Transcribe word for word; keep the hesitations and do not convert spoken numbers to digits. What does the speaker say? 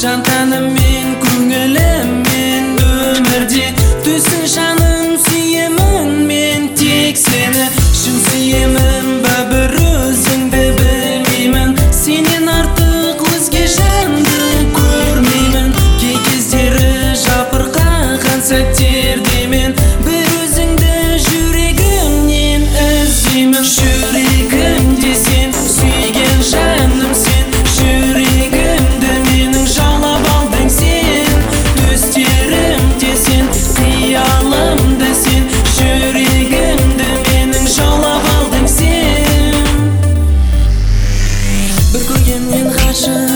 жан тәніммен, көңіліммен өмірде төсін жаным сүйемін мен тек сені. Шын сүйемін ба бір өзіңді білмеймін, сенен артық өзге жанды көрмеймін. Кей кездері жапырқаған сәттерде мен бір өзіңді жүрегімнен іздеймін. Жүрегімде сен, сүйген жаным сен, жүрегімді менің жаулап алдың сен. Төстерімде сен, қиялымда сен, жүрегімді менің жаулап алдың сен. Бір көргеннен ғашық